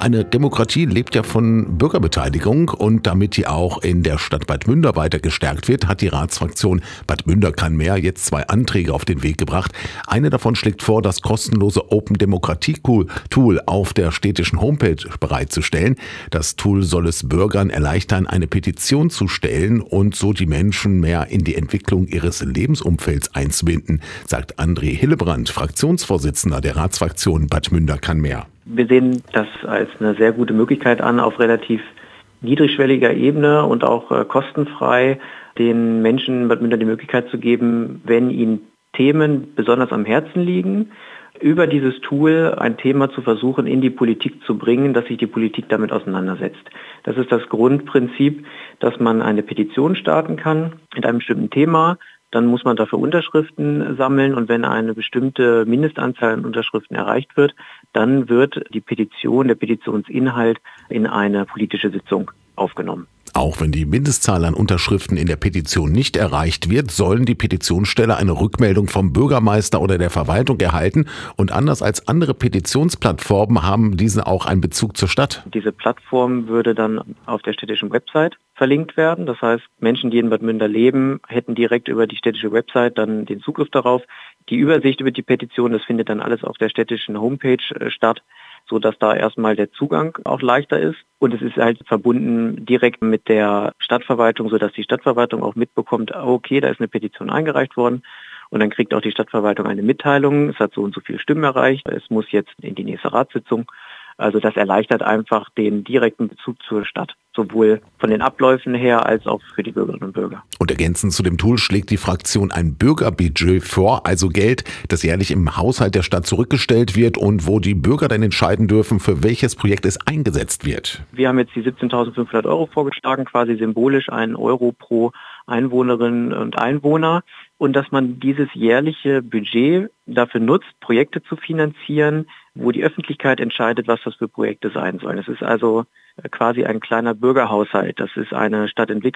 Eine Demokratie lebt ja von Bürgerbeteiligung und damit die auch in der Stadt Bad Münder weiter gestärkt wird, hat die Ratsfraktion Bad Münder kann mehr jetzt 2 Anträge auf den Weg gebracht. Eine davon schlägt vor, das kostenlose Open Demokratie Tool auf der städtischen Homepage bereitzustellen. Das Tool soll es Bürgern erleichtern, eine Petition zu stellen und so die Menschen mehr in die Entwicklung ihres Lebensumfelds einzubinden, sagt André Hillebrand, Fraktionsvorsitzender der Ratsfraktion Bad Münder kann mehr. Wir sehen das als eine sehr gute Möglichkeit an, auf relativ niedrigschwelliger Ebene und auch kostenfrei den Menschen in Bad Münder die Möglichkeit zu geben, wenn ihnen Themen besonders am Herzen liegen, über dieses Tool ein Thema zu versuchen, in die Politik zu bringen, dass sich die Politik damit auseinandersetzt. Das ist das Grundprinzip, dass man eine Petition starten kann mit einem bestimmten Thema. Dann muss man dafür Unterschriften sammeln und wenn eine bestimmte Mindestanzahl an Unterschriften erreicht wird, dann wird die Petition, der Petitionsinhalt in eine politische Sitzung aufgenommen. Auch wenn die Mindestzahl an Unterschriften in der Petition nicht erreicht wird, sollen die Petitionssteller eine Rückmeldung vom Bürgermeister oder der Verwaltung erhalten. Und anders als andere Petitionsplattformen haben diese auch einen Bezug zur Stadt. Diese Plattform würde dann auf der städtischen Website verlinkt werden. Das heißt, Menschen, die in Bad Münder leben, hätten direkt über die städtische Website dann den Zugriff darauf. Die Übersicht über die Petition, das findet dann alles auf der städtischen Homepage statt, so dass da erstmal der Zugang auch leichter ist. Und es ist halt verbunden direkt mit der Stadtverwaltung, sodass die Stadtverwaltung auch mitbekommt, okay, da ist eine Petition eingereicht worden. Und dann kriegt auch die Stadtverwaltung eine Mitteilung, es hat so und so viele Stimmen erreicht, es muss jetzt in die nächste Ratssitzung. Also das erleichtert einfach den direkten Bezug zur Stadt, sowohl von den Abläufen her als auch für die Bürgerinnen und Bürger. Und ergänzend zu dem Tool schlägt die Fraktion ein Bürgerbudget vor, also Geld, das jährlich im Haushalt der Stadt zurückgestellt wird und wo die Bürger dann entscheiden dürfen, für welches Projekt es eingesetzt wird. Wir haben jetzt die 17.500 € vorgeschlagen, quasi symbolisch 1 Euro pro Einwohnerinnen und Einwohner. Und dass man dieses jährliche Budget dafür nutzt, Projekte zu finanzieren, wo die Öffentlichkeit entscheidet, was das für Projekte sein sollen. Es ist also quasi ein kleiner Bürgerhaushalt. Das ist eine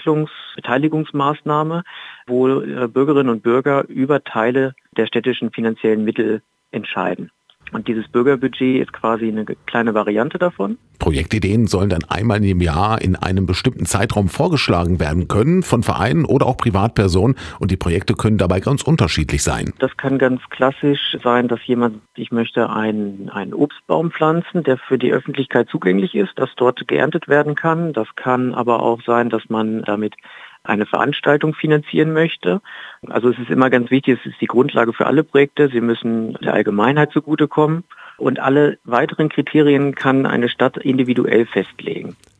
Stadtentwicklungsbeteiligungsmaßnahme, wo Bürgerinnen und Bürger über Teile der städtischen finanziellen Mittel entscheiden. Und dieses Bürgerbudget ist quasi eine kleine Variante davon. Projektideen sollen dann einmal im Jahr in einem bestimmten Zeitraum vorgeschlagen werden können, von Vereinen oder auch Privatpersonen. Und die Projekte können dabei ganz unterschiedlich sein. Das kann ganz klassisch sein, dass ich möchte einen Obstbaum pflanzen, der für die Öffentlichkeit zugänglich ist, dass dort geerntet werden kann. Das kann aber auch sein, dass man damit eine Veranstaltung finanzieren möchte. Also es ist immer ganz wichtig, es ist die Grundlage für alle Projekte. Sie müssen der Allgemeinheit zugutekommen und alle weiteren Kriterien kann eine Stadt individuell festlegen.